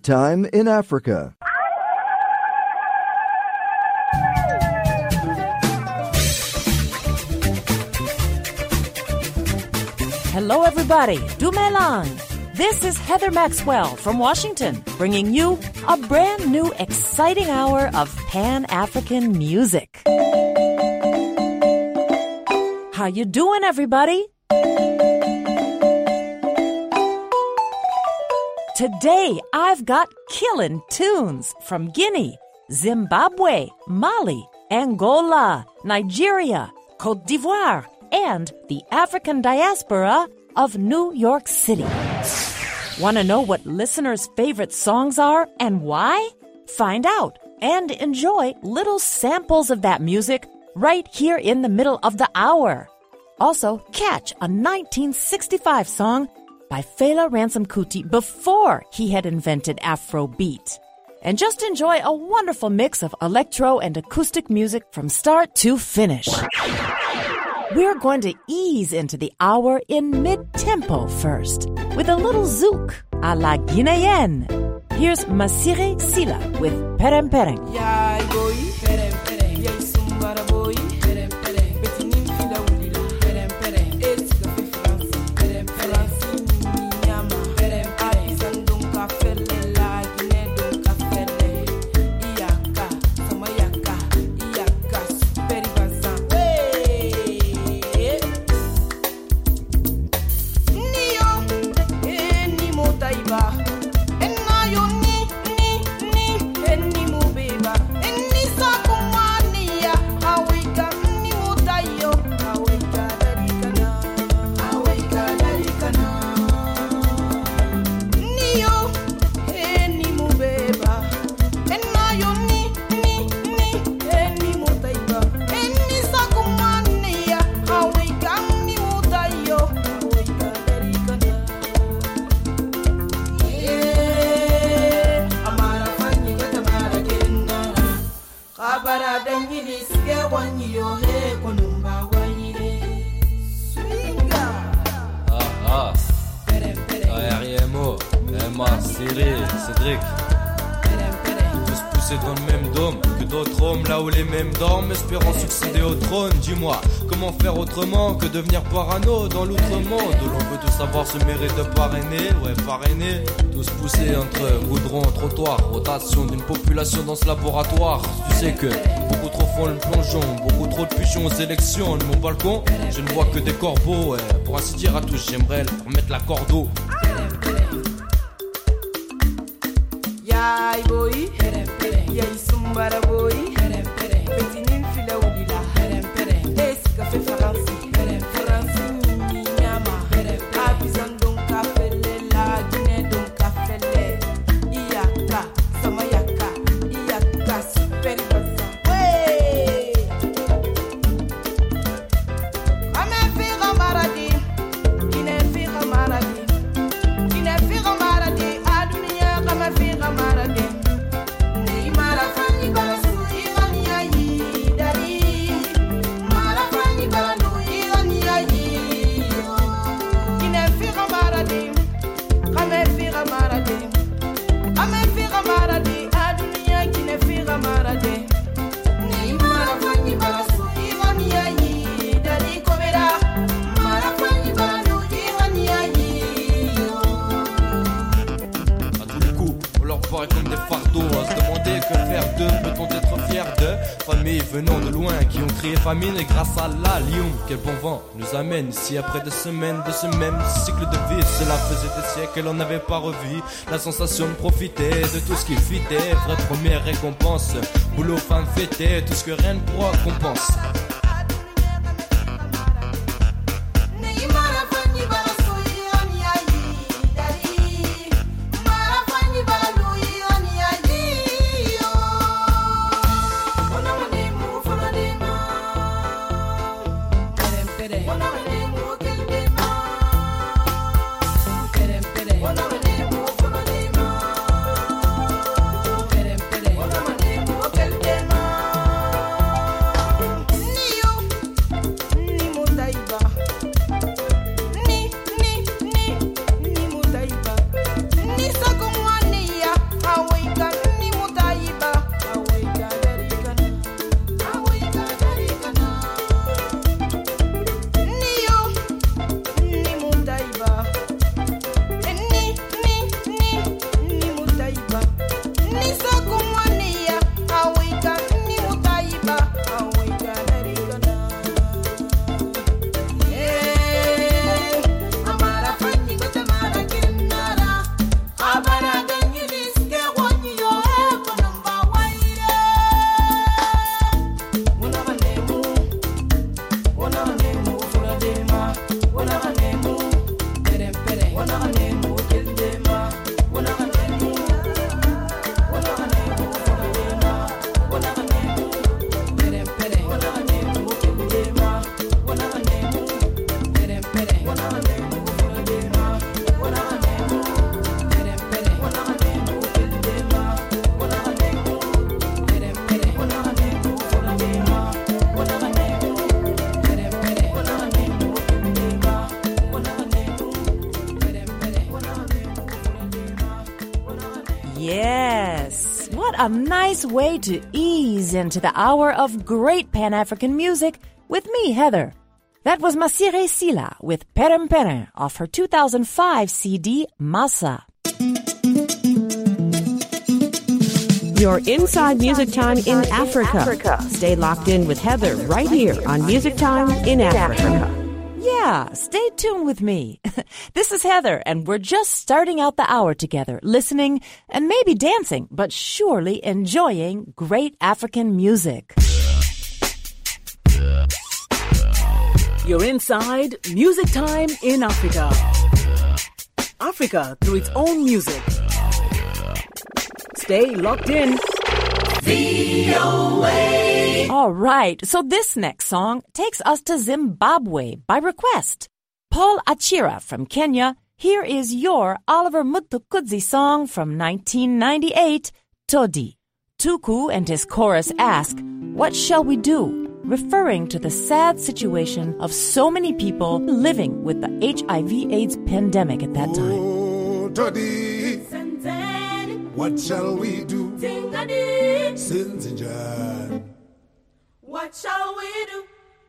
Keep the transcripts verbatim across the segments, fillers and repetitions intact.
time in Africa. Hello, everybody. Dumelang. This is Heather Maxwell from Washington, bringing you a brand new, exciting hour of Pan-African music. How you doing, everybody? Today, I've got killin' tunes from Guinea, Zimbabwe, Mali, Angola, Nigeria, Côte d'Ivoire, and the African diaspora of New York City. Want to know what listeners' favorite songs are and why? Find out and enjoy little samples of that music right here in the middle of the hour. Also, catch a nineteen sixty-five song by Fela Ransom Kuti before he had invented Afrobeat. And just enjoy a wonderful mix of electro and acoustic music from start to finish. We're going to ease into the hour in mid-tempo first, with a little zouk a la Guinéenne. Here's Masire Sila with Perem Pereng. Ya boy, Perem Pereng, ya sumbara boy, Perem Pereng, betinim fila ulila, Perem Pereng, es kafe France, Perem Pereng, nyama, Perem Pereng, sandung kafele la Guinée dong kafele, iyaka, sama yaka, iyaka, superi bazan, wey, niyo, eh ni motaiba. Cédric, tous poussés dans le même dôme que d'autres hommes, là où les mêmes dorment, espérant succéder au trône. Dis-moi, comment faire autrement que devenir parano dans l'outre-monde? L'on veut tous savoir ce mérite de parrainer, ouais parrainer. Tous poussés entre goudron, trottoir, rotation d'une population dans ce laboratoire. Tu sais que beaucoup trop font le plongeon, beaucoup trop de pigeons aux élections. De mon balcon, je ne vois que des corbeaux, ouais. Pour ainsi dire à tous, j'aimerais leur mettre la corde au. Yai boy, yai sumbara boy, betinim fila ulila, es kafe faransi, faransi nyama, abizan don kafele la Guinée don kafele, iyaka, sama yaka, iyaka, superi bazan, wey. Ame fira maradi, ine fira maradi, ine fira maradi, adunia kama fira maradi. Comme des fardeaux, à se demander que faire d'eux, peut-on être fier de familles venant de loin qui ont crié famine, et grâce à la Lyon, quel bon vent nous amène ici après des semaines de ce même cycle de vie. Cela faisait des siècles qu'elle n'en avait pas revu la sensation de profiter de tout ce qui fitait, vraie première récompense, boulot, femme, fêter, tout ce que rien ne pourra compense. Niyo Yes, what a nice way to ease into the hour of great Pan-African music with me, Heather. That was Masire Sila with Perem Perem off her two thousand five C D, Massa. Your Inside Music Time in Africa. Africa. Stay locked in with Heather right here on Music Time in Africa. Yeah, stay tuned with me. This is Heather, and we're just starting out the hour together, listening and maybe dancing, but surely enjoying great African music. You're inside Music Time in Africa. Africa through its own music. Stay locked in. V O A. All right, so this next song takes us to Zimbabwe by request. Paul Achira from Kenya, here is your Oliver Mutukudzi song from nineteen ninety-eight, Todi. Tuku and his chorus ask, "What shall we do?" referring to the sad situation of so many people living with the H I V AIDS pandemic at that time. Oh, Todi, what shall we do? Sinzinjan. What shall we do?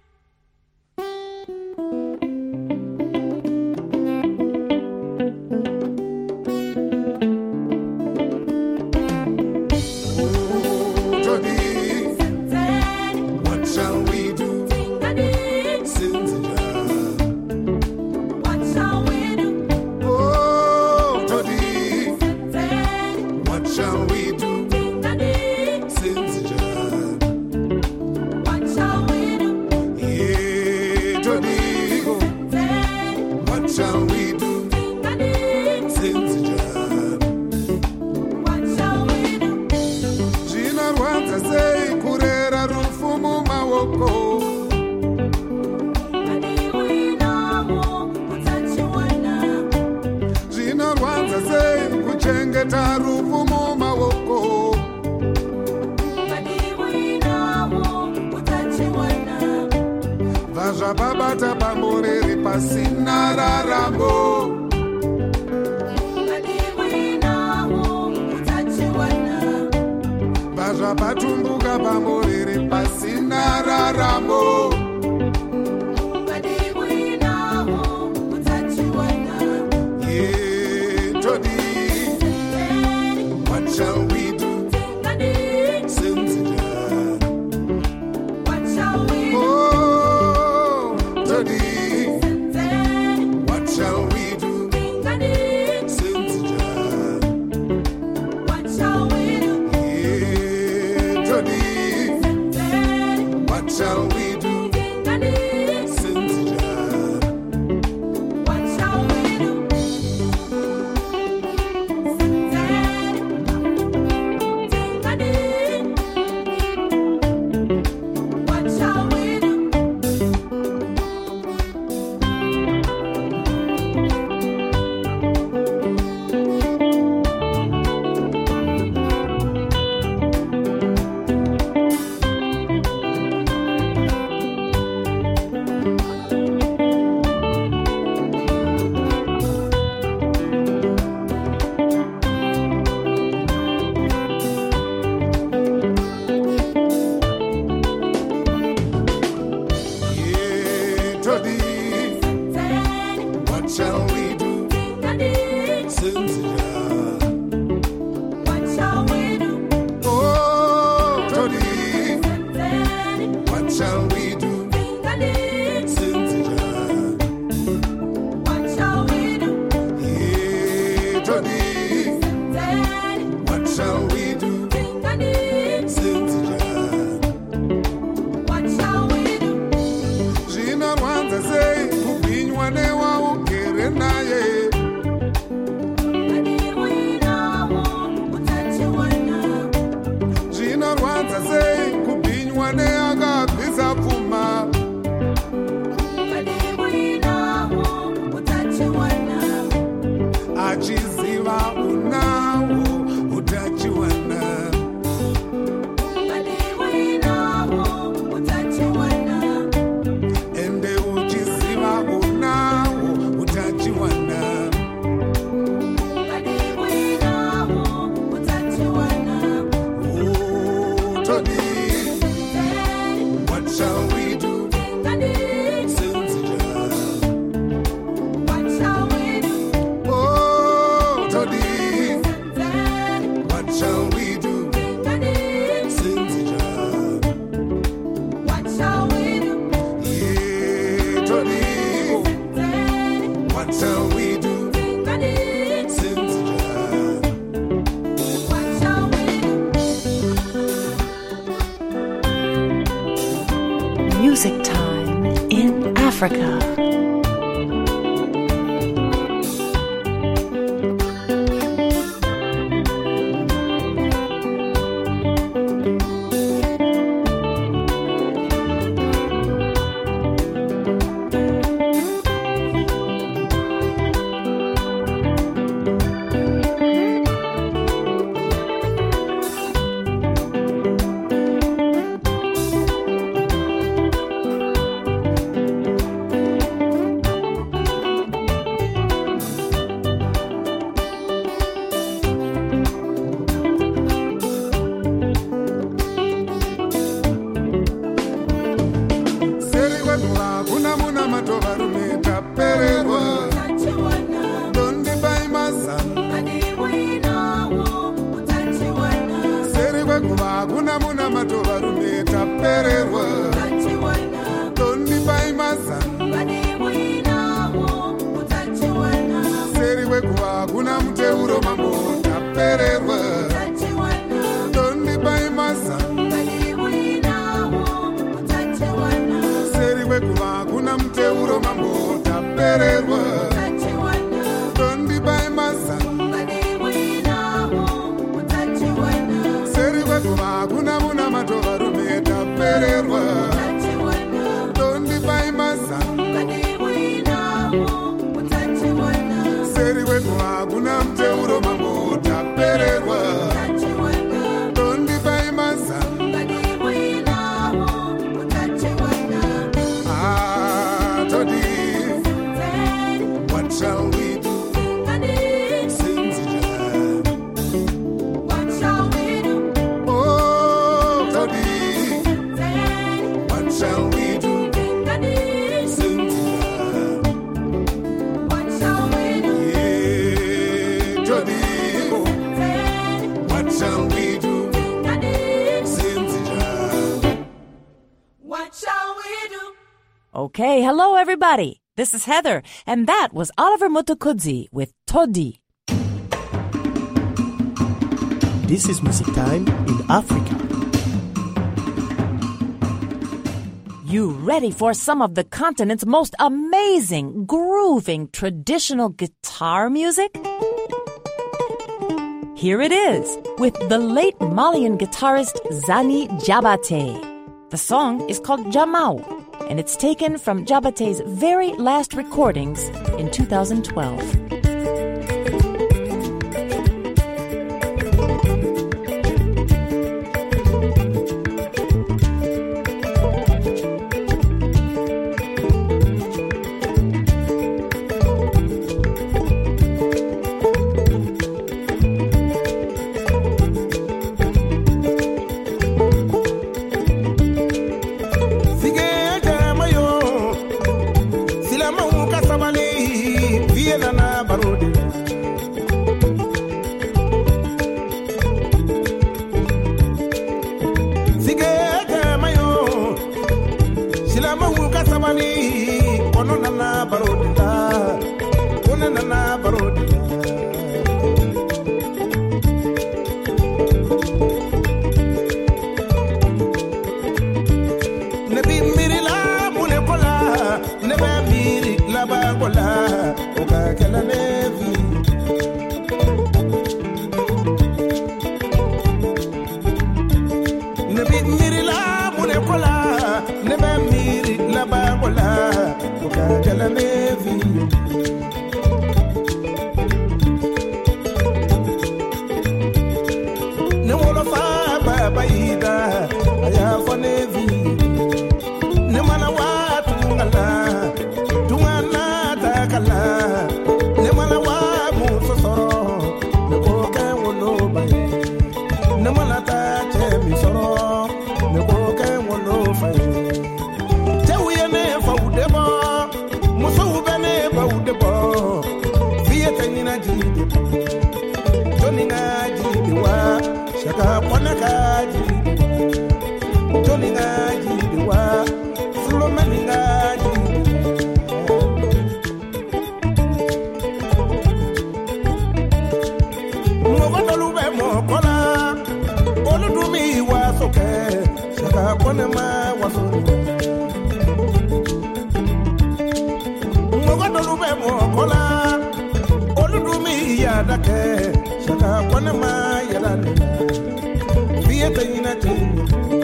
Babata bamboreri pasina raramo. Baja batumbuka bamboreri pasina raramo. Yeah, Todi, what shall we do? Africa. Okay, hello everybody. This is Heather, and that was Oliver Mtukudzi with Todi. This is Music Time in Africa. You ready for some of the continent's most amazing, grooving, traditional guitar music? Here it is, with the late Malian guitarist Zani Jabate. The song is called Jamau, and it's taken from Jabate's very last recordings in two thousand twelve. badake shaka kwana ma yadane fieta ina tini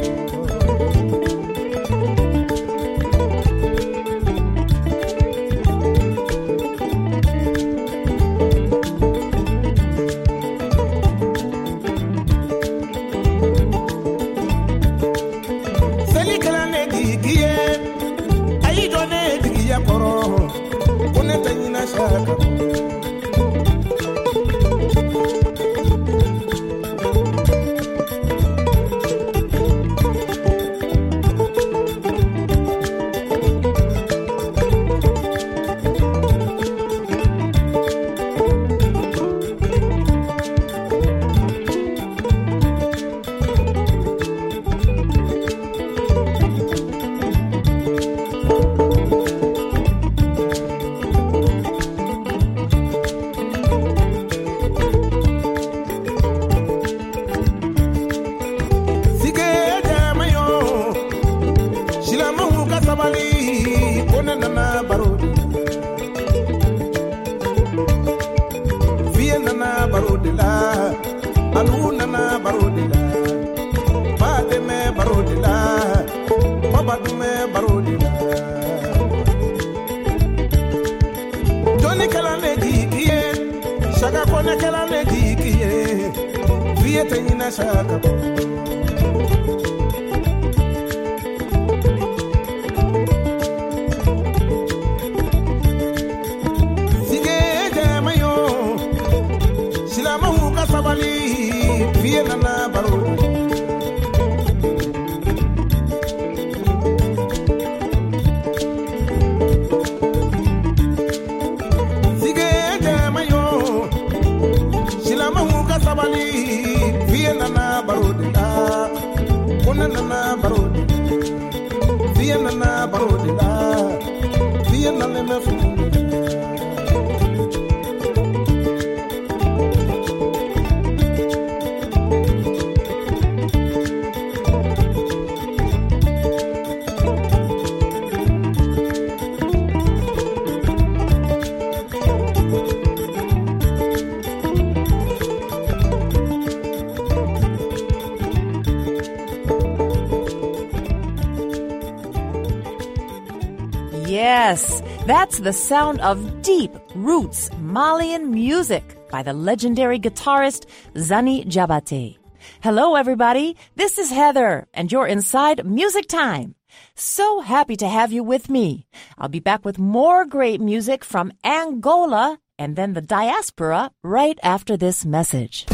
Yes, that's the sound of deep roots Malian music by the legendary guitarist Zani Jabate. Hello, everybody. This is Heather, and you're inside Music Time. So happy to have you with me. I'll be back with more great music from Angola and then the diaspora right after this message.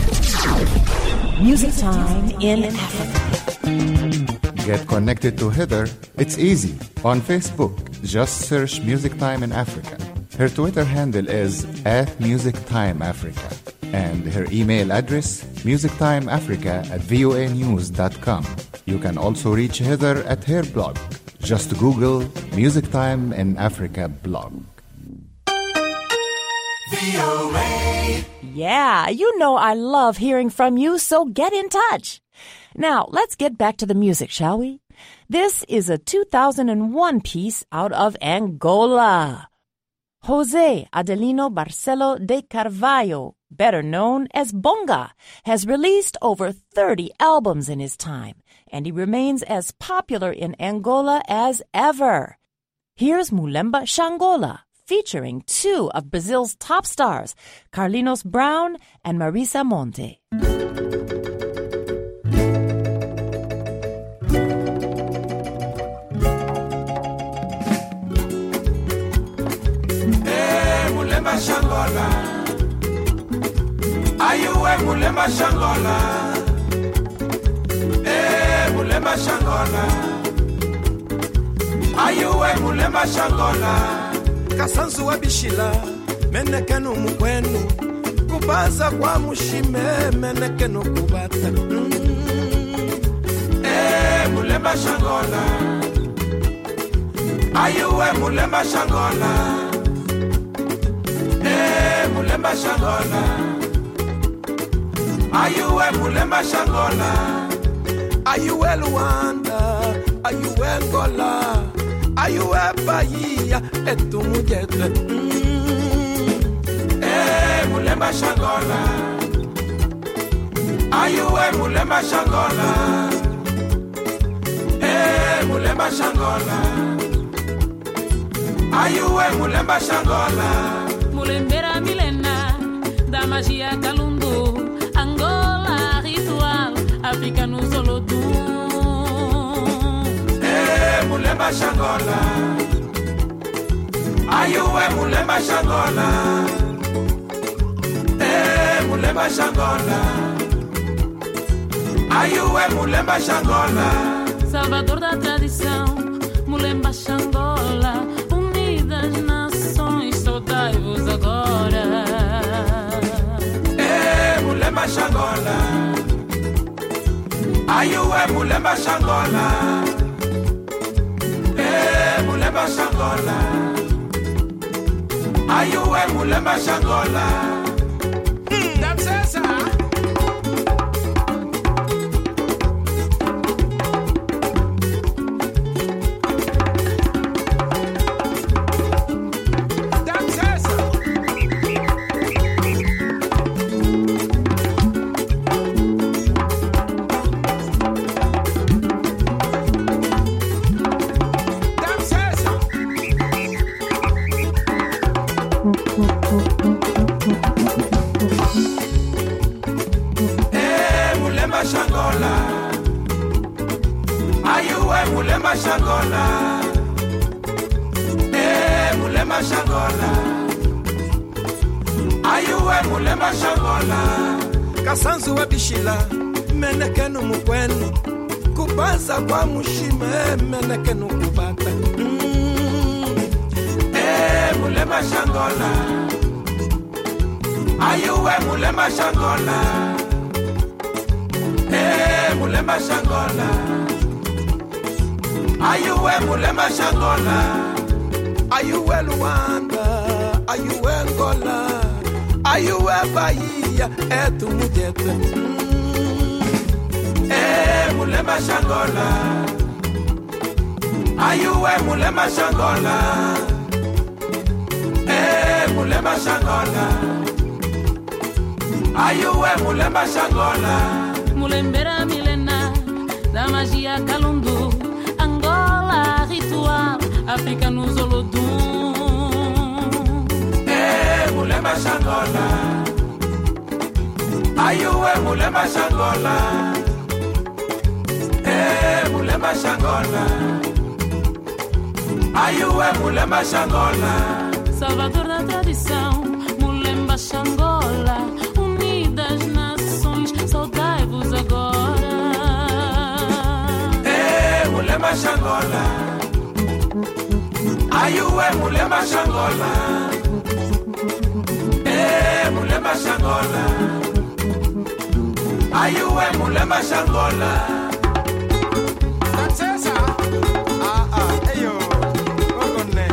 Music Time in Africa. Get connected to Heather. It's easy. On Facebook, just search Music Time in Africa. Her Twitter handle is at Music Time Africa. And her email address, musictimeafrica at voa news dot com. You can also reach Heather at her blog. Just Google Music Time in Africa blog. V O A. Yeah, you know I love hearing from you, so get in touch. Now, let's get back to the music, shall we? This is a two thousand one piece out of Angola. Jose Adelino Barcelo de Carvalho, better known as Bonga, has released over thirty albums in his time, and he remains as popular in Angola as ever. Here's Mulemba Shangola, featuring two of Brazil's top stars, Carlinhos Brown and Marisa Monte. Mulemba Shangola, ayuwe Mulemba Shangola, eh Mulemba Shangola, ayuwe Mulemba Shangola, kasanzu wabishila, menekenu mukwenu, kubaza kwa mushime, menekenu kubata, mm. eh Mulemba Shangola, ayuwe Mulemba Shangola. Mulemba Shangola, ayuwe Mulemba Shangola, ayuwe Luanda, ayuwe Angola, ayuwe Bahia, etu mujete. Mm. Eh, Mulemba Mulemba Shangola. Ayuwe Mulemba Shangola. Eh, Mulemba Shangola. Ayuwe Mulemba Shangola. Mulembera Milena, da magia Kalundu, Angola ritual, África no Solodum. Eh, Mulemba Shangola. Ayuwe Mulemba Shangola. Eh, Mulemba Shangola. Ayuwe Mulemba Shangola. Salvador da tradição, Mulemba Shangola. Unidas nações, saudai-vos agora. Eh, Mulemba Shangola. Ayuwe Mulemba Shangola. Eh, Mulemba Shangola. Ayuwe Mulemba Shangola. Damsesa. Mulemba Shangola. Eh, Mulemba Shangola. Ayuwe Mulemba Shangola. Kasanzu wa bishila, menekenu mukwenu. Kubanza kwa mushime, menekenu kubata. Mm. Eh, Mulemba Shangola. Ayuwe Mulemba Shangola. Eh, Mulemba Shangola. Ayuwe Mulemba Shangola. Ayuwe Luanda, ayuwe Angola. Ayuwe Bahia, etu mujete. Eh, Mulemba Shangola. Ayuwe Mulemba Shangola. Eh, Mulemba Shangola. Ayuwe Mulemba Shangola. Mulembera Milena, da magia Kalundu, Angola ritual, África no Solodum. Eh, Mulemba Shangola. Ayuwe Mulemba Shangola. Eh, Mulemba Shangola. Ayuwe Mulemba Shangola. Salvador da tradição, Mulemba Shangola. Unidas nações, saudai-vos agora. Eh, Mulemba Shangola. Ayuwe Mulemba Shangola. Eh, Mulemba Shangola. Ayuwe Mulemba Shangola. Damsesa. Ah ah, eyo. Ogone.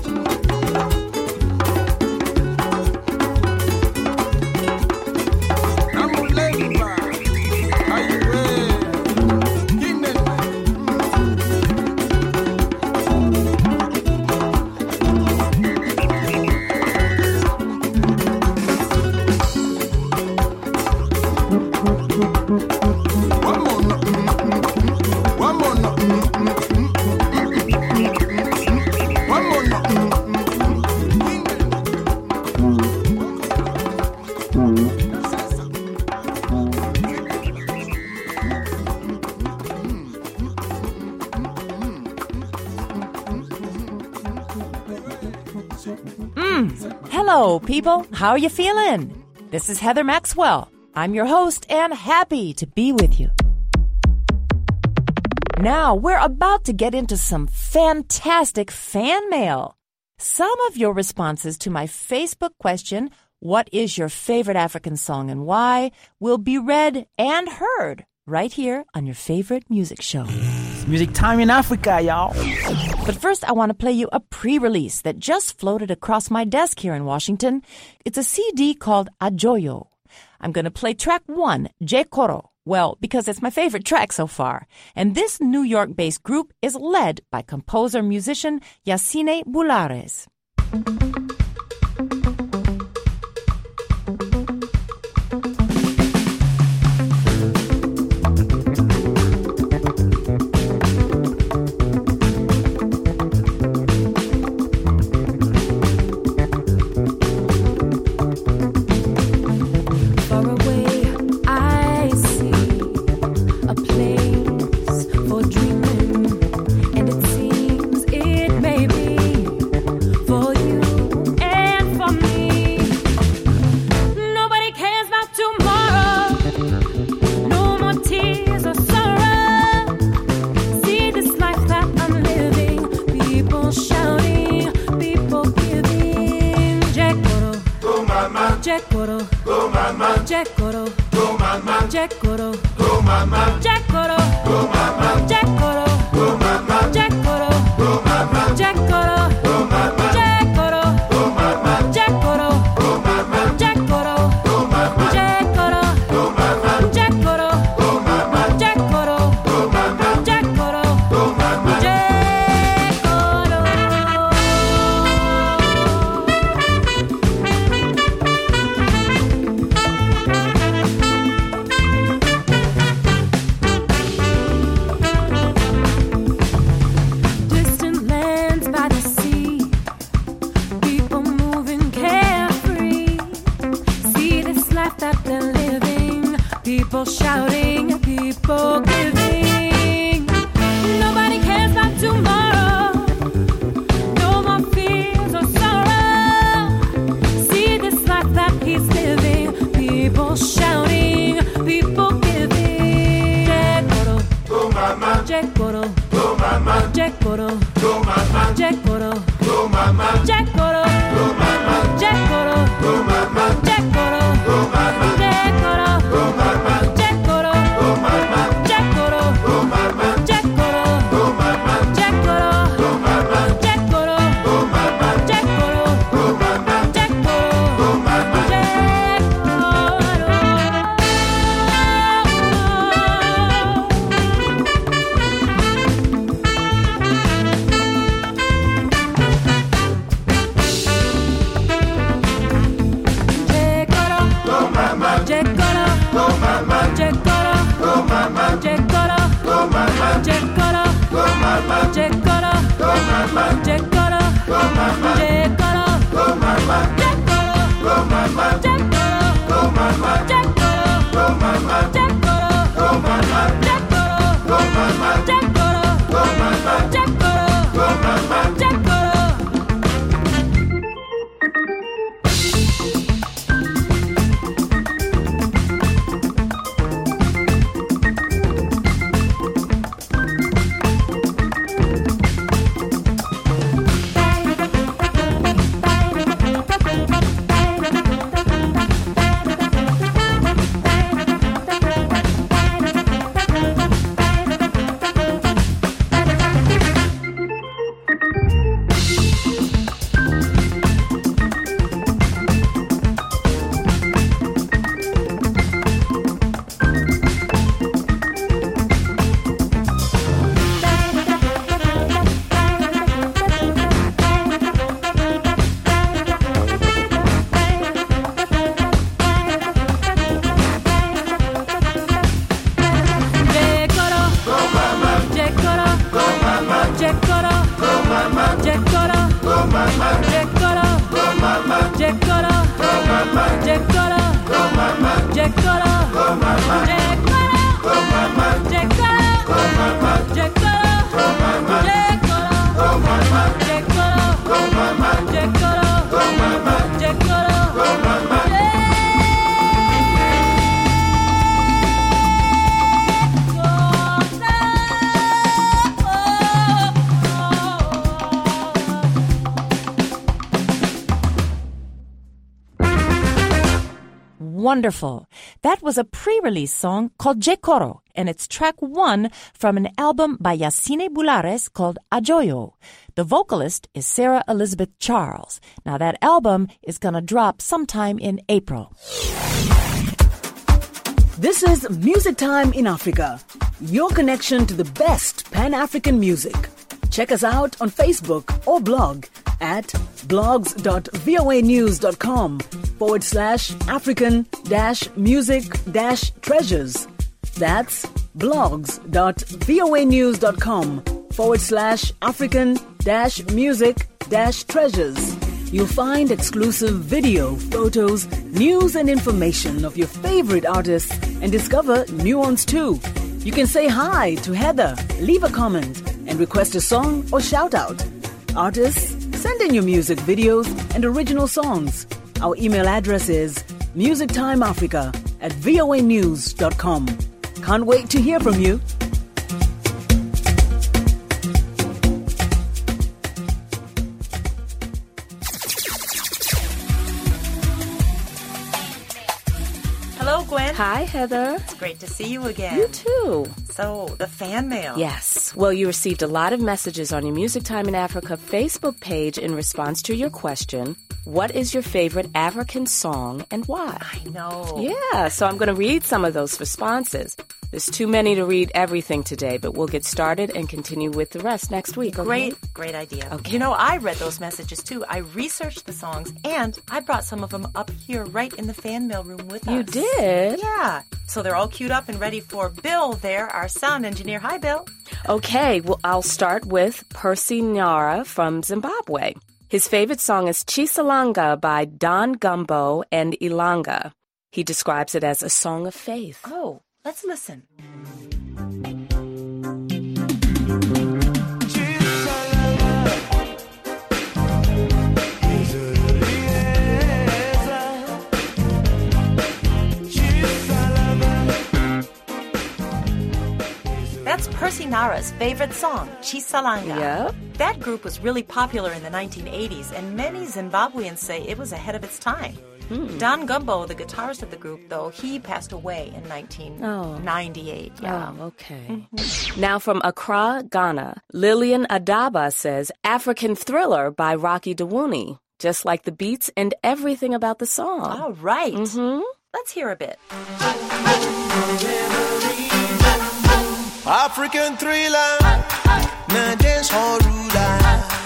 Namulemba. Ayuwe. Kinene. One more, no, mm, mm, mm. One more, no, mm, mm, mm, mm. One more, no, mm, mm, Mm. Hello, people. How are you feeling? This is Heather Maxwell. I'm your host and happy to be with you. Now, we're about to get into some fantastic fan mail. Some of your responses to my Facebook question, what is your favorite African song and why, will be read and heard right here on your favorite music show. It's Music Time in Africa, y'all. But first, I want to play you a pre-release that just floated across my desk here in Washington. It's a C D called Ajoyo. I'm going to play track one, Jekoro. Well, because it's my favorite track so far. And this New York-based group is led by composer-musician Yacine Bulares. Jack Coro, Go mama, Jack Coro, go mama, Jack Coro, go mama, Jack Coro, go mama, Jack Coro, go mama, Jack Coro, go mama, Jack Coro, go mama, Jack Coro, go mama, Jack Coro, go mama, Jack Coro, go mama, Jack Coro, go mama, Jack Coro, go mama, Jack Coro, go mama. Jack Coro. Distant lands by the sea, people moving carefree. See this life that they're living, people shouting, people giving. Nobody cares about tomorrow, no more fears or sorrow. See this life that he's living, people shouting, people giving. Jack Coro, Go mama, Jack Coro, go mama, Jack Coro, go mama, Jack Coro, go mama, Jack Coro, go mama, Jack Coro, go mama, Jack Coro, go mama, Jack Coro, go mama, Jack Coro, go mama, Jack Coro, go mama, Jack Coro, go mama, Jack Coro, go mama, Jack Coro, go mama, Jack Coro, go mama, Jack Coro, go mama. Jack Coro. Jack Coro, Go mama, Jack Coro, go mama, Jack Coro, go mama, Jack Coro, go mama, Jack Coro, go mama, Jack Coro, go mama, Jack Coro, go mama, Jack Coro, go mama, Jack Coro, go mama, Jack Coro, go mama, Jack Coro, go mama, Jack Coro, go mama, Jack Coro, go mama, Jack Coro, go mama, Jack Coro, go mama. Jack Coro. Jack Coro, Go mama, Jack Coro, go mama, Jack Coro, go mama, Jack Coro, go mama, Jack Coro, go mama, Jack Coro, go mama, Jack Coro, go mama, Jack Coro, go mama, Jack Coro, go mama, Jack Coro, go mama, Jack Coro, go mama, Jack Coro, go mama, Jack Coro, go mama, Jack Coro, go mama, Jack Coro, go mama. Wonderful. That was a pre-release song called Jack Coro, and it's track one from an album by Yacine Bulares called Ajoyo. The vocalist is Sarah Elizabeth Charles. Now that album is going to drop sometime in April. This is Music Time in Africa, your connection to the best Pan-African music. Check us out on Facebook or blog at blogs.voanews.com forward slash African dash music dash treasures. That's blogs.voanews.com forward slash African dash music dash treasures. You'll find exclusive video, photos, news and information of your favorite artists and discover new ones too. You can say hi to Heather, leave a comment, and request a song or shout out. Artists, send in your music videos and original songs. Our email address is musictimeafrica at voanews dot com. Can't wait to hear from you. Hi, Heather. It's great to see you again. You too. So, the fan mail. Yes. Well, you received a lot of messages on your Music Time in Africa Facebook page in response to your question, what is your favorite African song and why? I know. Yeah, so I'm going to read some of those responses. There's too many to read everything today, but we'll get started and continue with the rest next week. Okay? Great, great idea. Okay. You know, I read those messages too. I researched the songs, and I brought some of them up here right in the fan mail room with us. You did? Yeah. So they're all queued up and ready for Bill there, our sound engineer. Hi, Bill. Okay, well, I'll start with Percy Nyara from Zimbabwe. His favorite song is Chisalanga by Don Gumbo and Ilanga. He describes it as a song of faith. Oh, let's listen. That's Percy Nara's favorite song, Chisalanga. Yeah. That group was really popular in the nineteen eighties, and many Zimbabweans say it was ahead of its time. Hmm. Don Gumbo, the guitarist of the group, though, he passed away in nineteen ninety-eight. Oh, yeah. oh okay. Mm-hmm. Now from Accra, Ghana, Lillian Adaba says African Thriller by Rocky Dewuni, just like the beats and everything about the song. All right. Mm-hmm. Let's hear a bit. African Thriller, na dance hall ruler.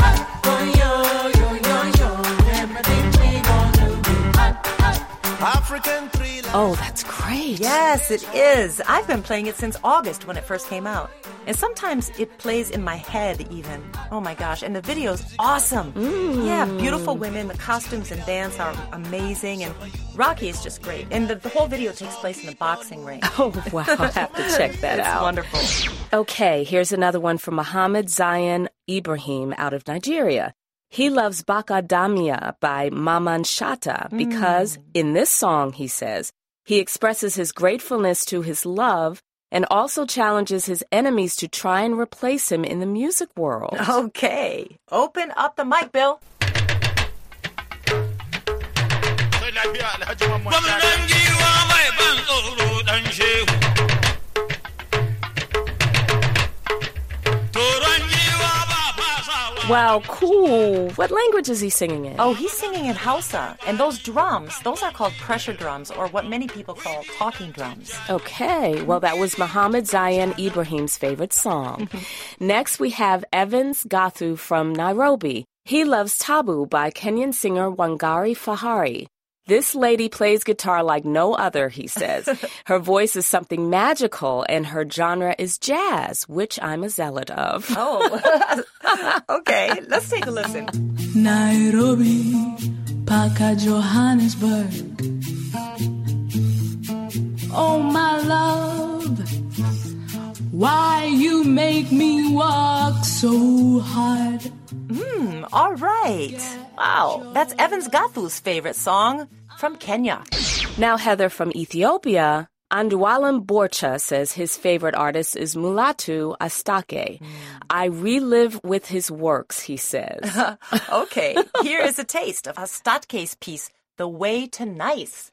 African Thriller. Oh, that's great. Yes, it is. I've been playing it since August when it first came out. And sometimes it plays in my head even. Oh my gosh, and the video's awesome. Mm. Yeah, beautiful women, the costumes and dance are amazing, and Rocky is just great. And the, the whole video takes place in the boxing ring. Oh, wow, I have to check that it's out. It's wonderful. Okay, here's another one from Muhammad Zayan Ibrahim out of Nigeria. He loves Bakadamia by Maman Shatta because mm. in this song, he says, he expresses his gratefulness to his love and also challenges his enemies to try and replace him in the music world. Okay. Open up the mic, Bill. Wow, cool. What language is he singing in? Oh, he's singing in Hausa. And those drums, those are called pressure drums, or what many people call talking drums. Okay, well, that was Muhammad Zayan Ibrahim's favorite song. Next, we have Evans Gathu from Nairobi. He loves Tabu by Kenyan singer Wangari Fahari. This lady plays guitar like no other, he says. Her voice is something magical, and her genre is jazz, which I'm a zealot of. Oh, okay. Let's take a listen. Nairobi, Paka, Johannesburg. Oh, my love, why you make me walk so hard? Hmm, all right. Wow, that's Evans Gathu's favorite song from Kenya. Now, Heather from Ethiopia, Andualam Borcha says his favorite artist is Mulatu Astake. Mm. I relive with his works, he says. Okay, here is a taste of Astake's piece, The Way to Nice.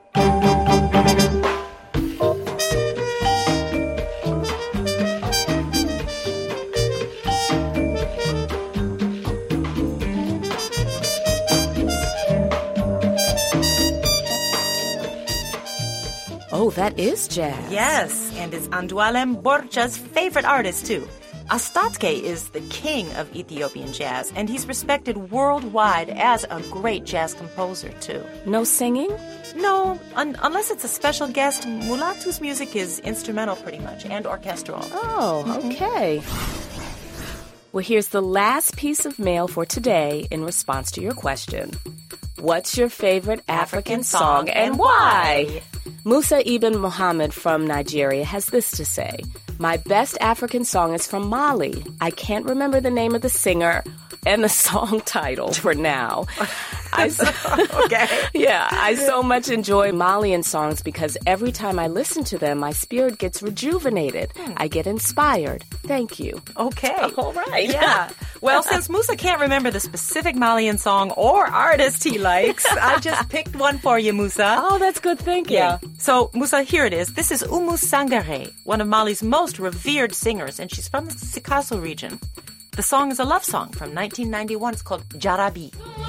Oh, that is jazz. Yes, and it's Andualem Borcha's favorite artist, too. Astatke is the king of Ethiopian jazz, and he's respected worldwide as a great jazz composer, too. No singing? No, un- unless it's a special guest. Mulatu's music is instrumental pretty much, and orchestral. Oh, okay. Mm-hmm. Well, here's the last piece of mail for today in response to your question. What's your favorite African, African song and why? Musa Ibn Muhammad from Nigeria has this to say. My best African song is from Mali. I can't remember the name of the singer and the song title for now. I so, okay. Yeah, I so much enjoy Malian songs because every time I listen to them, my spirit gets rejuvenated. Hmm. I get inspired. Thank you. Okay. All right. Yeah. Well, since Musa can't remember the specific Malian song or artist he likes, I just picked one for you, Musa. Oh, that's good thinking. Yeah. So, Musa, here it is. This is Oumou Sangaré, one of Mali's most revered singers, and she's from the Sikasso region. The song is a love song from nineteen ninety-one. It's called Jarabi.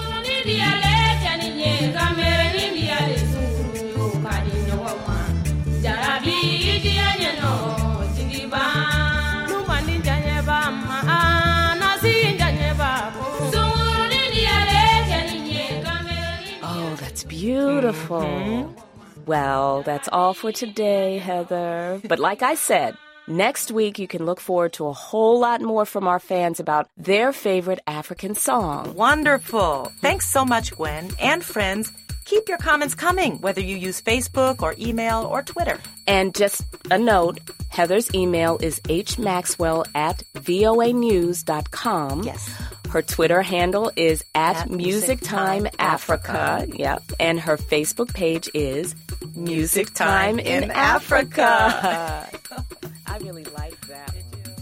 Oh, that's beautiful. Mm-hmm. Well, that's all for today, Heather. But like I said, next week, you can look forward to a whole lot more from our fans about their favorite African song. Wonderful. Thanks so much, Gwen. And friends, keep your comments coming, whether you use Facebook or email or Twitter. And just a note, Heather's email is hmaxwell at voa news dot com. Yes. Her Twitter handle is at, at Music Time Africa. Yep. And her Facebook page is Music Time in Africa. I really like that.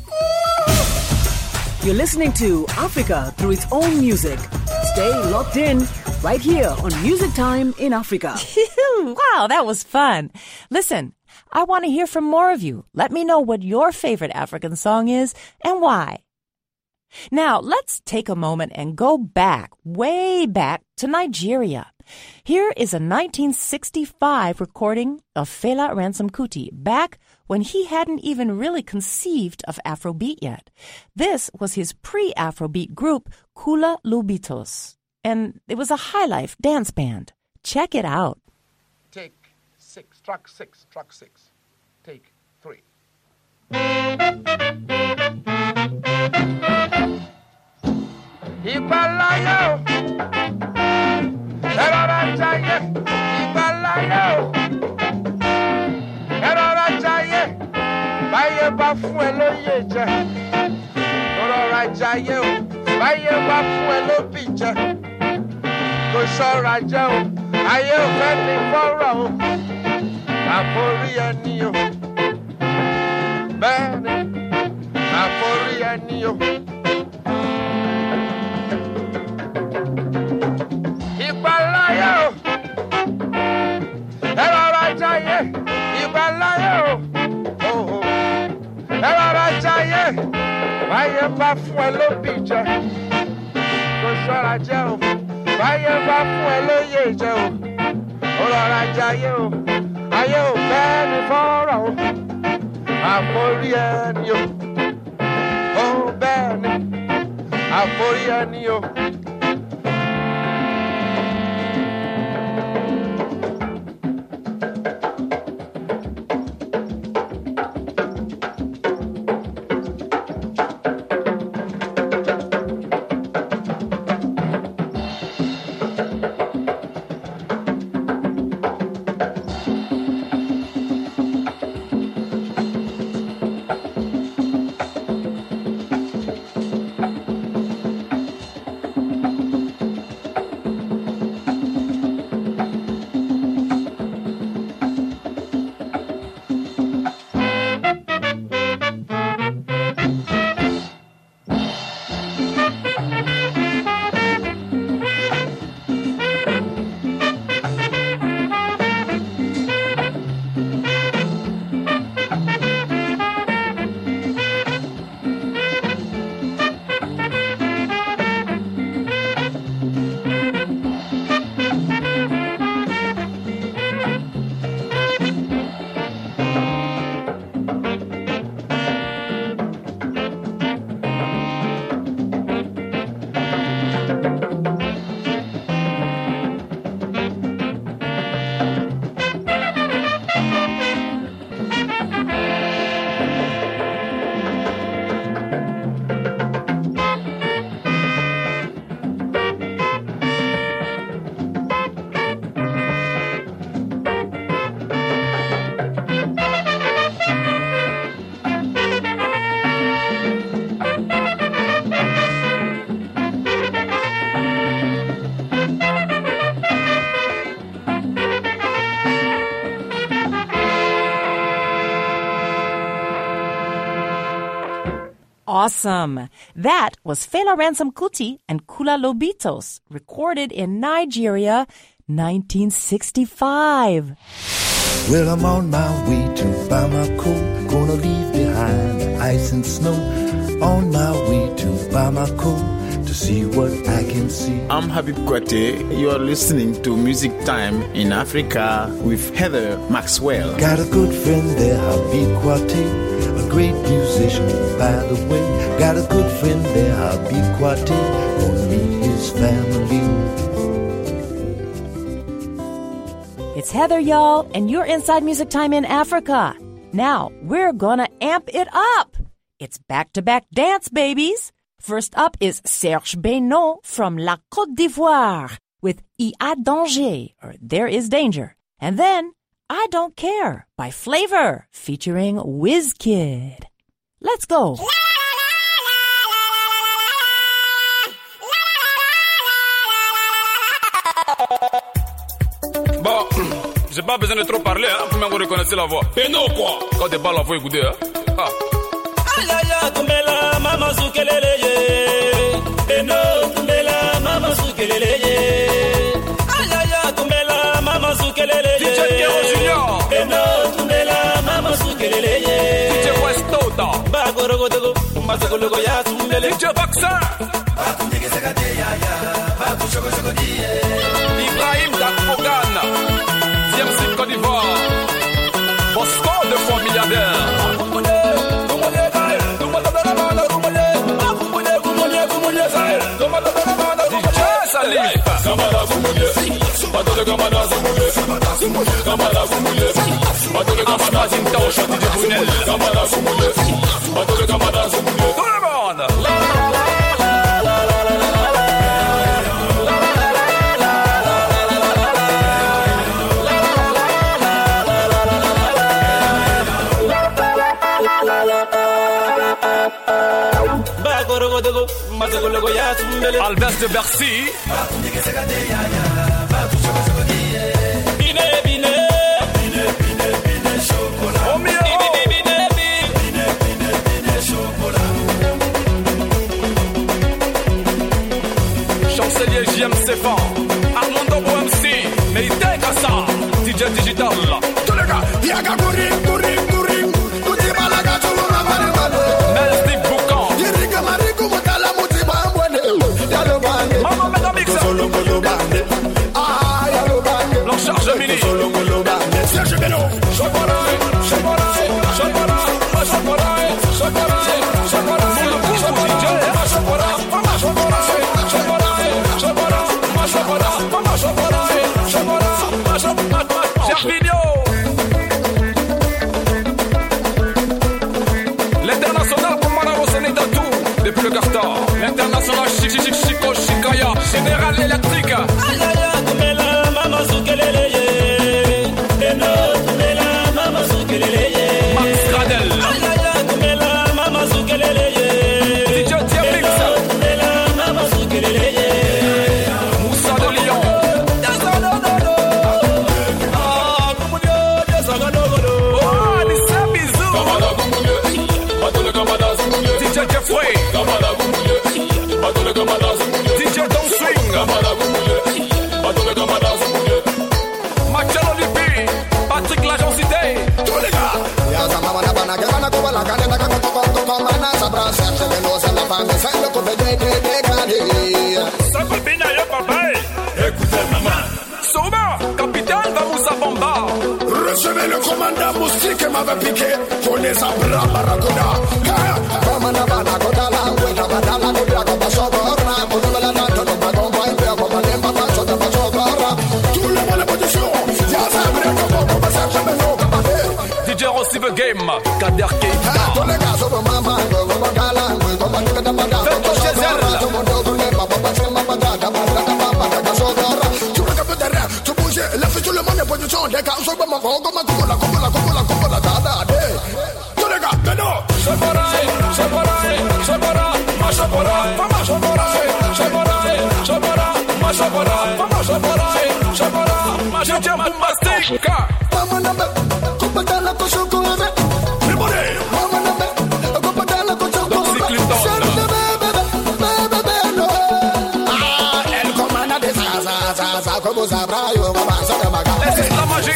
You're listening to Africa through its own music. Stay locked in right here on Music Time in Africa. Wow, that was fun. Listen, I want to hear from more of you. Let me know what your favorite African song is and why. Now, let's take a moment and go back, way back to Nigeria. Here is a nineteen sixty-five recording of Fela Ransom Kuti, back when he hadn't even really conceived of Afrobeat yet. This was his pre-Afrobeat group, Kula Lubitos, and it was a highlife dance band. Check it out. Take six, track six, track six. Take three. Ibalayo, Erora Jaye, Ibalayo, Erora Jaye, Baye ba fún ẹ lóye jẹ, Erora Jaye o, Baye ba fún ẹ lóbì jẹ, kò ṣọ́ra jẹ o, ayé ò fẹ́ ní fọ́rọ̀ o, àforí ẹni o, bẹ́ẹ̀ni, àforí ẹni o. Ibalayo, Erora Jaye, Ibalayo, oh oh, Erora Jaye, Baye ba fún ẹ lóbì jẹ, kò ṣọ́ra jẹ o, Baye ba fún ẹ lóye jẹ o, Erora Jaye o, ayé ò fẹ́ ní fọ́rọ̀ o, àforí ẹni o, oh bẹ́ẹ̀ni, àforí ẹni o. awesome. That was Fela Ransom Kuti and Kula Lobitos, recorded in Nigeria, nineteen sixty-five. Well, I'm on my way to Bamako, gonna leave behind the ice and snow. On my way to Bamako to see what I can see. I'm Habib Kwate. You are listening to Music Time in Africa with Heather Maxwell. Got a good friend there, Habib Kwate, a great musician, by the way. Got a good friend there, Habib Kwate, gonna meet his family. It's Heather, y'all, and you're inside Music Time in Africa. Now, we're gonna amp it up. It's back-to-back dance, babies. First up is Serge Beynon from La Côte d'Ivoire with Y a danger, or There is Danger. And then I Don't Care by Flavor featuring Wizkid. Let's go. Bon, j'ai pas besoin de trop parler, hein, pour même reconnaître la voix. Et non, quoi. Quand t'es pas la voix, écoutez, hein. Ah. Ayaya kumbela mama sukelele ye. Eno kumbela mama sukelele ye. Ayaya kumbela mama sukelele ye. D J Kero Junior. Eno kumbela mama sukelele ye. D J Westota. Ba gorogo dogo, mazo logo ya tumbele. D J Baxter. Ba kundige sekate ya ya. Ba kushoko shoko die. Ibrahim Dakpogana. D M C Côte d'Ivoire. Bosco de fois milliardaire. Kamala Gumule, Bato Kamala Gumule, Kamala Gumule, Bato Kamala Gumule, Chante de Brunel, Kamala Gumule, Bato Kamala Gumule. Tout le monde. Albert de Bercy. Chancelier J M C F A, Armando O M C, Meïté Kassa, D J Digital. Tous les gars, Yaga Kourim, Kourim, Kourim, Kouti Malaga, Touloura, Maribane. Melzik Boucan. Yirika Marikou, Moutala, Mouti Bambouane. Yalo Bande. Maman Megamix. Solongolo Bande. Ah, Yalo Bande. L'encharge Mini. Solongolo Bande. Serge Beno. Chocolat, chocolat, chocolat, chocolat, chocolat, chocolat. D J. Chocolat, chocolat, chocolat, chocolat, chocolat, chocolat, chocolat. Gervinho. L'international pour Malaro Sénétatou. Depuis le Carta. L'international Chic Chic Chico Chicaya. Général électrique. Ayaya kumela mama sukelele ye. Eno kumela mama sukelele ye. Max Gradel. Ayaya kumela mama sukelele ye. D J Tiamix. Eno kumela mama sukelele ye. Moussa de Lyon. Ah, kumunyo, desaganogono. Oh, Nissa Bizou. Kamala kumune, batole kamala kumune. D J Jeffrey. Kamala kumune, batole kamala kumune. D J Don Swing. Kamala kumune, batole kamala kumune. Marcello Lupi. Patrick L'Agent Cité. Tous les gars. Yaza mama na bana kebana kubala kane na kako koko koko mana sabra serge beno sala fande sendo ko bede de de kane. Sa copine yo papa. Écoutez maman. Souma, capitaine Vamoussa Bamba. Recevez le commandant moustique qui m'avait piqué. Prenez sa bra barakuda. Mama na bana kota la weta badala kudia ko basogora. Mono la na to ba ko ba pe ko ba nemba ba so ta ba sogora. Tout le monde en position. Yaza bre ko ko ba serge beno ko ba. D J Rossi the Game. Kader Keita. Tous les gars sont maman ko ko gala ko ba tika da bada. Feto Chezel. Tu bouges, laisse tout le monde en position. Les gars sont comme un gros, comme un couple, la couple, la couple, la couple, la dada. Tous les gars, mais non. Chopora, chopora, chopora, ma chopora, ma chopora, chopora, chopora, ma chopora, ma chopora, chopora, ma chopora, bombastique. Mama na be, coupe dans la cochon qu'on avait. Mama na be, coupe dans la cochon qu'on avait. Laisse la magie.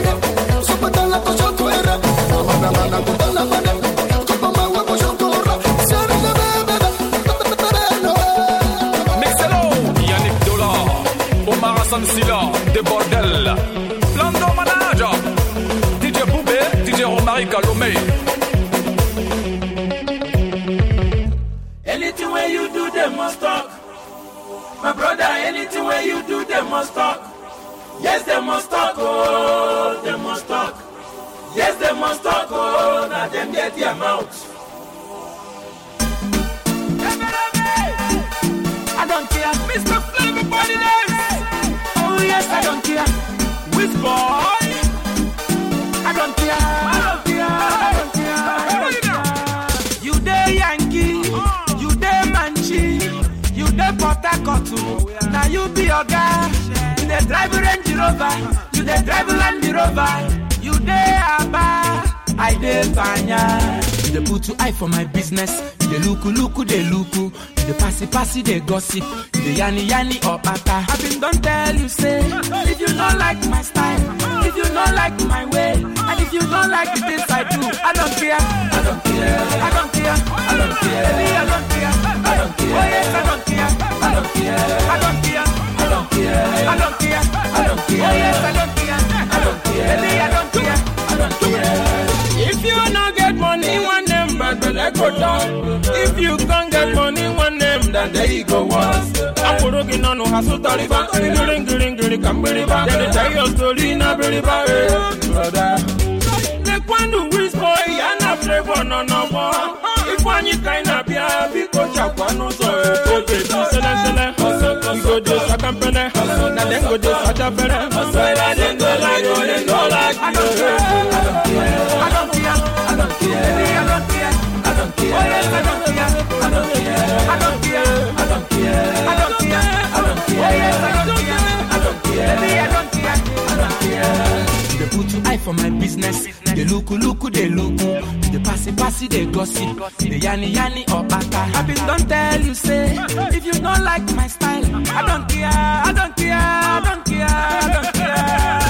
Yannick Dollar, Omar Hassan Silla, des bordels. Lando Manager, D J Boubé, D J Romari Kalomé. Anything where you do, they must talk. My brother, anything where you do, they must talk. Yes, they must talk, oh, they must talk. Yes, they must talk, oh, now them get their mouth. I don't care, Mister Flavor Body Dance. Oh yes, I don't care. Which boy? I don't care, I don't care, I don't care, I don't care. You dey Yankee, you dey Manchi, you dey Port Harcourt. Now you be your guy. You dey drive Range Rover, you dey drive Land Rover. You dey Aba, I dey Banya. You dey put your eye for my business. You dey look, look, dey look. You dey passy, passy, dey gossip. You dey yanni, yanni or bata. I been don't tell you say, if you don't like my style, if you don't like my way, and if you don't like the things I do, I don't care. I don't care. I don't care. I don't care. Baby, I don't care. I don't care. Oh yes, I don't care. I don't care. I don't care. I don't care. I don't care. I don't care. Oh yes, I don't care. I don't care. Baby, I don't care. I don't care. If you don't get money, one name, but the leg go down. If you can't get money, one name, then there you go once. I'm working on no hustle, Taliban. Gilling, gilling, gilling, come very bad. Then tell your story, not very bad, brother. Like when the whiz boy, and a flavor, no, no more. If one you kind of be a big coach, I want no so. Okay, so then, we go to second penny. Now then go to such a penny. I don't go like, go, then go like. I don't care. I don't care. I don't care. I don't care. I don't care. I don't care. Oh yes, I don't care. I don't care. I don't care. I don't care. I don't care. I don't care. Oh yes, I don't care. I don't care. Baby, I don't care. I don't care. They put your eye for my business. They look, look, they look. They passy, passy, they gossip. They yanni, yanni or bata. I been don't tell you say, if you don't like my style, I don't care. I don't care. I don't care. I don't care.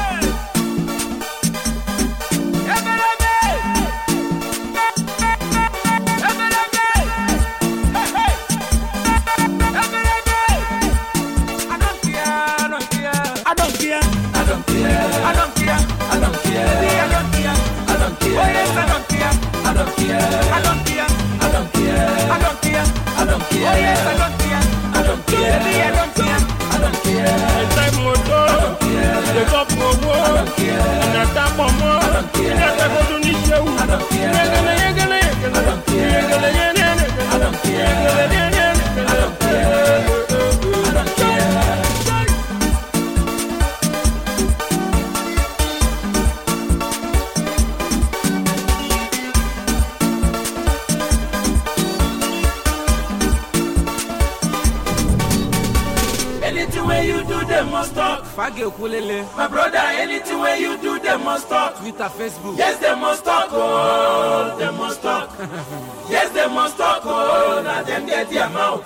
My brother, anything where you do, they must talk. Twitter, Facebook. Yes, they must talk. Oh, they must talk. Yes, they must talk. Oh, now them get their mouth.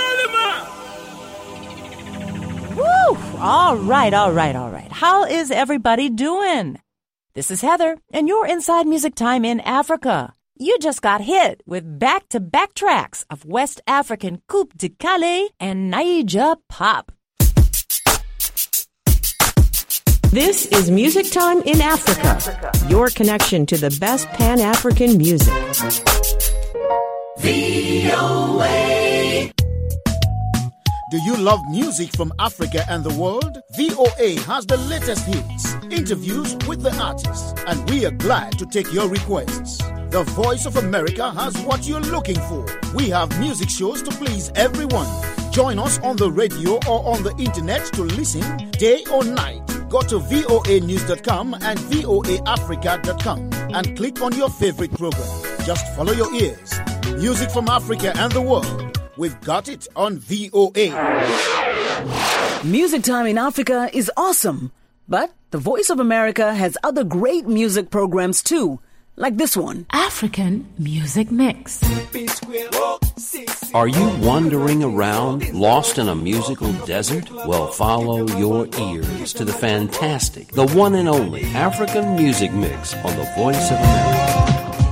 Woo! All right, all right, all right. How is everybody doing? This is Heather, and you're inside Music Time in Africa. You just got hit with back-to-back tracks of West African Coupe de Calais and Naija pop. This is Music Time in Africa, your connection to the best Pan-African music. V O A. Do you love music from Africa and the world? V O A has the latest hits, interviews with the artists, and we are glad to take your requests. The Voice of America has what you're looking for. We have music shows to please everyone. Join us on the radio or on the internet to listen day or night. Go to V O A news dot com and V O A africa dot com and click on your favorite program. Just follow your ears. Music from Africa and the world. We've got it on V O A. Music Time in Africa is awesome, but the Voice of America has other great music programs too. like this one. African Music Mix. Are you wandering around, lost in a musical desert? Well, follow your ears to the fantastic, the one and only African Music Mix on the Voice of America.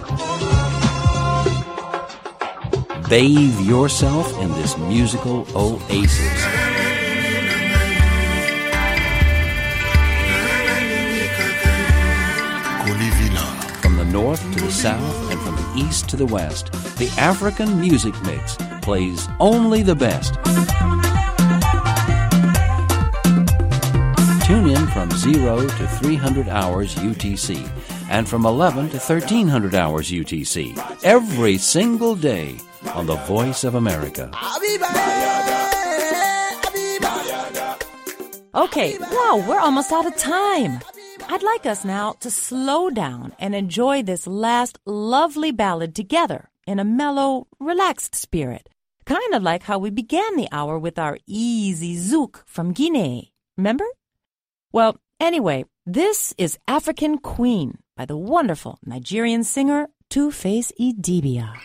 Bathe yourself in this musical oasis. From the north to the south and from the east to the west, the African Music Mix plays only the best. Tune in from zero to three hundred hours U T C and from eleven to thirteen hundred hours U T C every single day on the Voice of America. Okay, wow, we're almost out of time. I'd like us now to slow down and enjoy this last lovely ballad together in a mellow, relaxed spirit. Kind of like how we began the hour with our easy zouk from Guinea. Remember? Well, anyway, this is African Queen by the wonderful Nigerian singer Two-Face Idibia.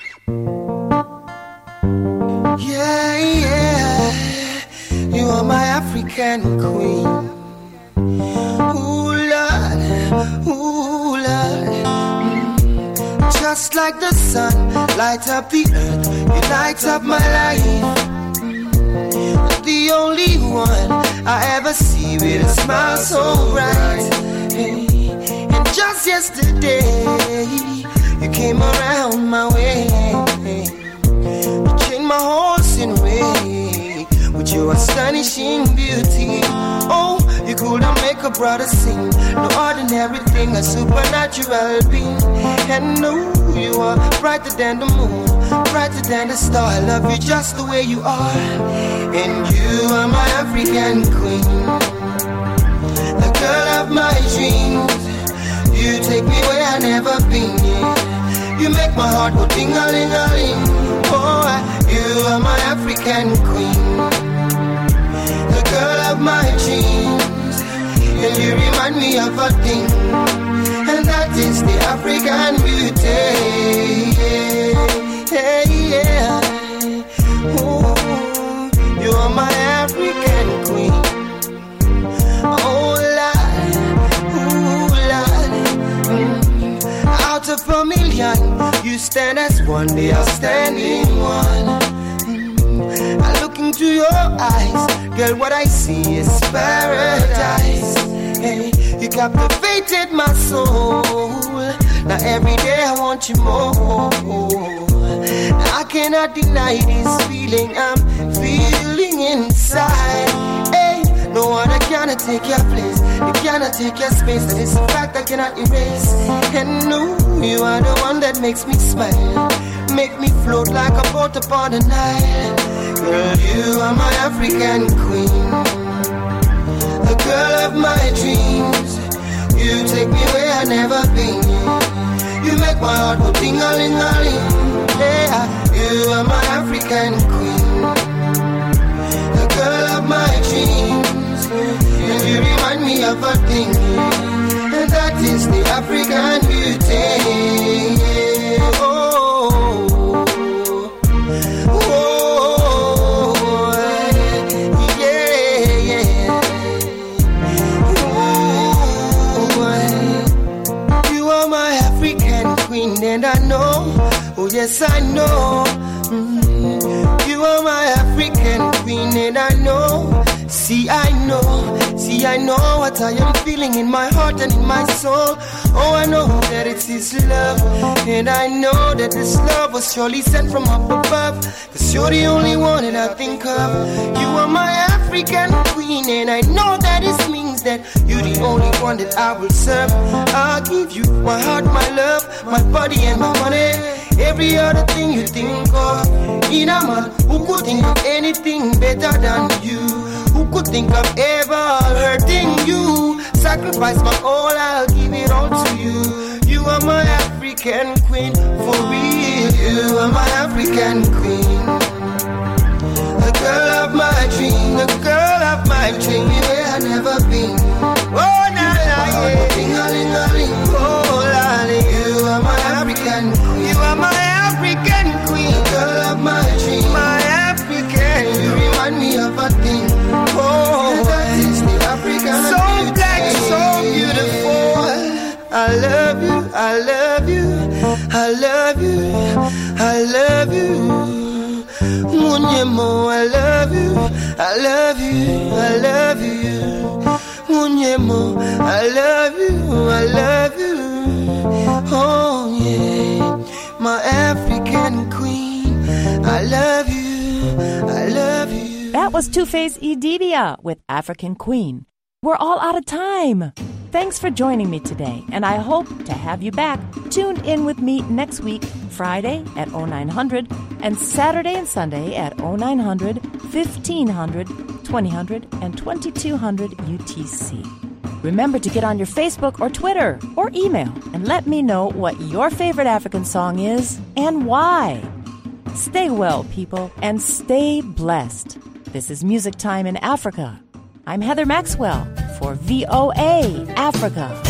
Yeah, yeah, you are my African queen. Ooh, Lord, ooh, Lord. Mm. Just like the sun, light up the earth, you light up my life. Mm. The only one I ever see with a smile so bright. Hey. And just yesterday, you came around my way. You changed my horse in way with your astonishing beauty. Oh, you couldn't make a brother sing. No ordinary thing, a supernatural being. And no, you are brighter than the moon, brighter than the star. I love you just the way you are. And you are my African queen, the girl of my dreams. You take me where I never been. You make my heart go ding-a-ling-a-ling. Oh, you are my African queen, the girl of my dreams. And you remind me of a thing, and that is the African beauty. Yeah, yeah. Ooh, you are my African queen. Oh, Lord, ooh, Lord. Mm. Out of a million, you stand as one, the outstanding one. Mm. I look into your eyes, girl, what I see is paradise. Hey, you captivated my soul. Now every day I want you more. Now I cannot deny this feeling I'm feeling inside. Hey, no one cannot take your place, you cannot take your space. That is a fact I cannot erase. And no, you are the one that makes me smile, make me float like a boat upon the Nile. Girl, you are my African queen, the girl of my dreams. You take me where I never been. You make my heart go ding-a-ling-a-ling. Yeah, you are my African queen, the girl of my dreams. And you remind me of a thing, and that is the African beauty. Oh, oh, yeah, yeah. Oh, you are my African queen, and I know, oh yes I know. Mm-hmm. You are my African queen, and I know. See, I know, see, I know what I am feeling in my heart and in my soul. Oh, I know that it's His love, and I know that this love was surely sent from up above. Cause you're the only one that I think of. You are my African queen, and I know that it means that you're the only one that I will serve. I'll give you my heart, my love, my body and my money. Every other thing you think of. In a man who could think of anything better than you, who could think of ever hurting you. Sacrifice my all, I'll give it all to you. You are my African queen, for real. You are my African queen, the girl of my dream, the girl of my dream. Where I never been. Oh, na na, yeah. Oh, lolly, you are my are my African queen, girl of my dream. My African, you remind me of a thing. Oh, that is the African. So black, so beautiful. I love you, I love you, I love you, I love you. Munyemo, I love you, I love you, I love you. Munyemo, I love you, I love you. Oh yeah, my African queen, I love you, I love you. That was Two-Face Idibia with African Queen. We're all out of time. Thanks for joining me today, and I hope to have you back tuned in with me next week, Friday at oh nine hundred, and Saturday and Sunday at oh nine hundred, fifteen hundred, twenty hundred, and twenty-two hundred U T C. Remember to get on your Facebook or Twitter or email and let me know what your favorite African song is and why. Stay well, people, and stay blessed. This is Music Time in Africa. I'm Heather Maxwell for V O A Africa.